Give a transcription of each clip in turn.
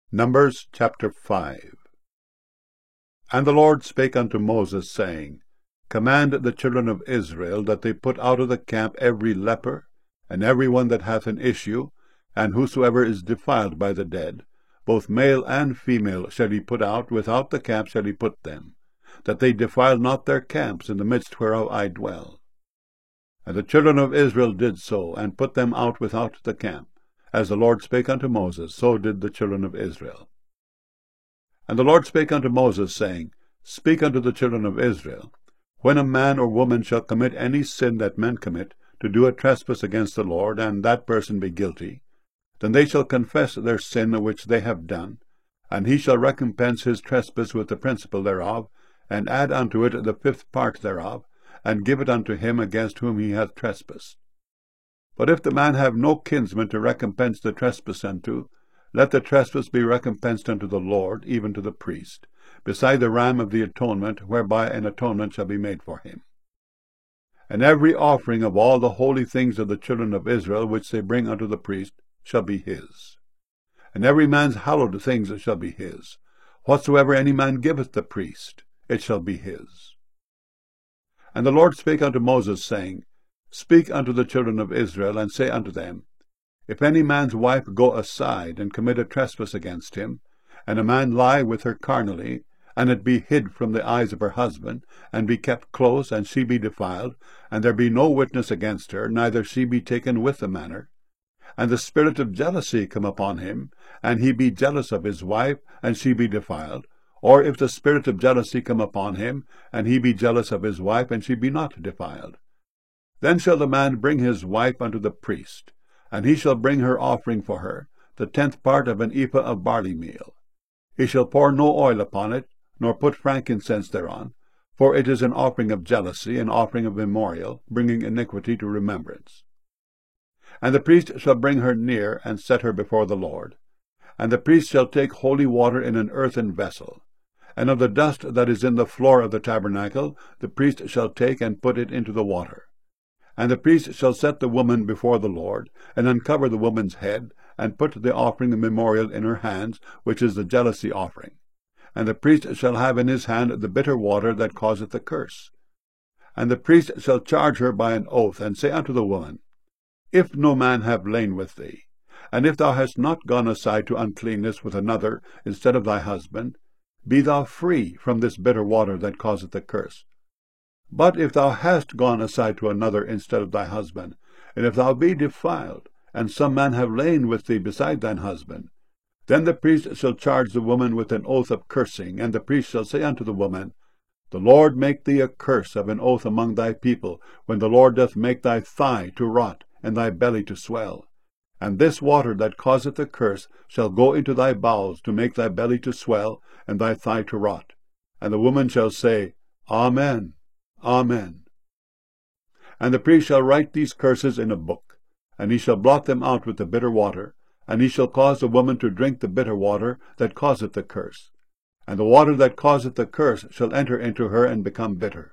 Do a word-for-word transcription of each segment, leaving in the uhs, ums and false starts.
Numbers chapter five. And the Lord spake unto Moses, saying, Command the children of Israel that they put out of the camp every leper, and every one that hath an issue, and whosoever is defiled by the dead, both male and female shall he put out, without the camp shall he put them, that they defile not their camps in the midst whereof I dwell. And the children of Israel did so, and put them out without the camp. As the Lord spake unto Moses, so did the children of Israel. And the Lord spake unto Moses, saying, Speak unto the children of Israel, When a man or woman shall commit any sin that men commit, to do a trespass against the Lord, and that person be guilty, then they shall confess their sin which they have done, and he shall recompense his trespass with the principal thereof, and add unto it the fifth part thereof, and give it unto him against whom he hath trespassed. But if the man have no kinsman to recompense the trespass unto, let the trespass be recompensed unto the Lord, even to the priest, beside the ram of the atonement, whereby an atonement shall be made for him. And every offering of all the holy things of the children of Israel, which they bring unto the priest, shall be his. And every man's hallowed things shall be his. Whatsoever any man giveth the priest, it shall be his. And the Lord spake unto Moses, saying, Speak unto the children of Israel, and say unto them, If any man's wife go aside, and commit a trespass against him, and a man lie with her carnally, and it be hid from the eyes of her husband, and be kept close, and she be defiled, and there be no witness against her, neither she be taken with the manner, and the spirit of jealousy come upon him, and he be jealous of his wife, and she be defiled, or if the spirit of jealousy come upon him, and he be jealous of his wife, and she be not defiled, then shall the man bring his wife unto the priest, and he shall bring her offering for her, the tenth part of an ephah of barley meal. He shall pour no oil upon it, nor put frankincense thereon, for it is an offering of jealousy, an offering of memorial, bringing iniquity to remembrance. And the priest shall bring her near, and set her before the Lord. And the priest shall take holy water in an earthen vessel, and of the dust that is in the floor of the tabernacle the priest shall take and put it into the water. And the priest shall set the woman before the Lord, and uncover the woman's head, and put the offering of memorial in her hands, which is the jealousy offering. And the priest shall have in his hand the bitter water that causeth the curse. And the priest shall charge her by an oath, and say unto the woman, If no man have lain with thee, and if thou hast not gone aside to uncleanness with another instead of thy husband, be thou free from this bitter water that causeth the curse. But if thou hast gone aside to another instead of thy husband, and if thou be defiled, and some man have lain with thee beside thine husband, then the priest shall charge the woman with an oath of cursing, and the priest shall say unto the woman, The Lord make thee a curse of an oath among thy people, when the Lord doth make thy thigh to rot, and thy belly to swell. And this water that causeth the curse shall go into thy bowels, to make thy belly to swell, and thy thigh to rot. And the woman shall say, Amen, Amen. And the priest shall write these curses in a book, and he shall blot them out with the bitter water, and he shall cause the woman to drink the bitter water that causeth the curse. And the water that causeth the curse shall enter into her and become bitter.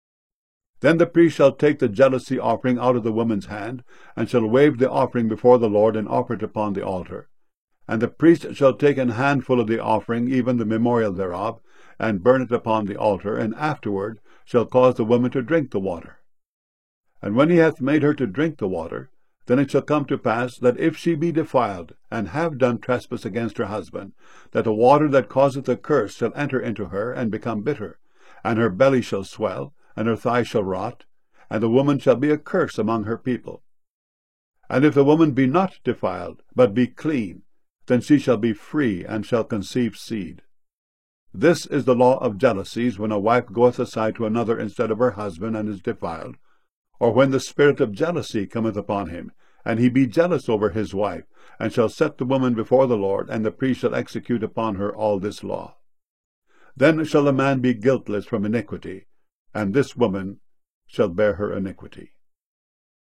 Then the priest shall take the jealousy offering out of the woman's hand, and shall wave the offering before the Lord, and offer it upon the altar. And the priest shall take an handful of the offering, even the memorial thereof, and burn it upon the altar, and afterward shall cause the woman to drink the water. And when he hath made her to drink the water, then it shall come to pass, that if she be defiled, and have done trespass against her husband, that the water that causeth the curse shall enter into her, and become bitter, and her belly shall swell, and her thigh shall rot, and the woman shall be a curse among her people. And if the woman be not defiled, but be clean, then she shall be free, and shall conceive seed. This is the law of jealousies, when a wife goeth aside to another instead of her husband, and is defiled, or when the spirit of jealousy cometh upon him, and he be jealous over his wife, and shall set the woman before the Lord, and the priest shall execute upon her all this law. Then shall the man be guiltless from iniquity, and this woman shall bear her iniquity.